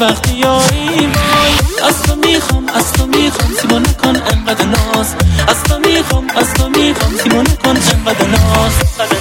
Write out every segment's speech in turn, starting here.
وقتی یاری وای. از تو میخوام سیما نکن انقدر ناز. از تو میخوام سیما نکن انقدر ناز.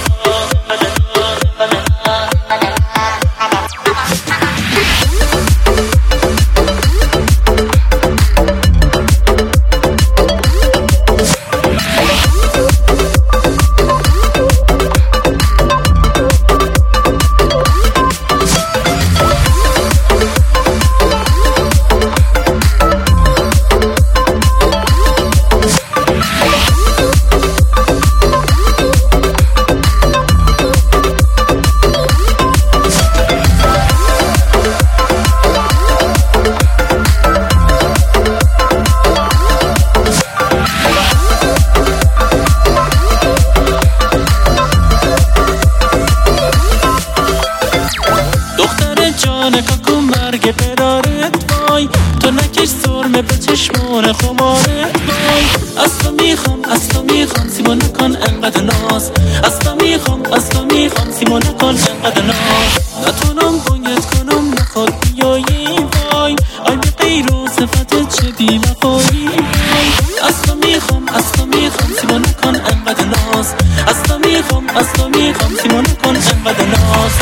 جان کاکو مرگ برارت وای. تو نکش سرمه به چشمون خمارت وای. از تو میخوام سیما نکن انقدر ناز. از تو میخوام سیما نکن انقدر ناز. نتونم بایت کنم نخواد بیایی وای. آی به غیر و صفتت چه بی وفایی وای. از تو میخوام سیما نکن انقدر ناز. از تو میخوام سیما نکن انقدر ناز.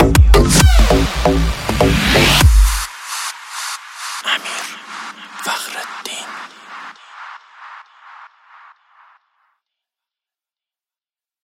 Wach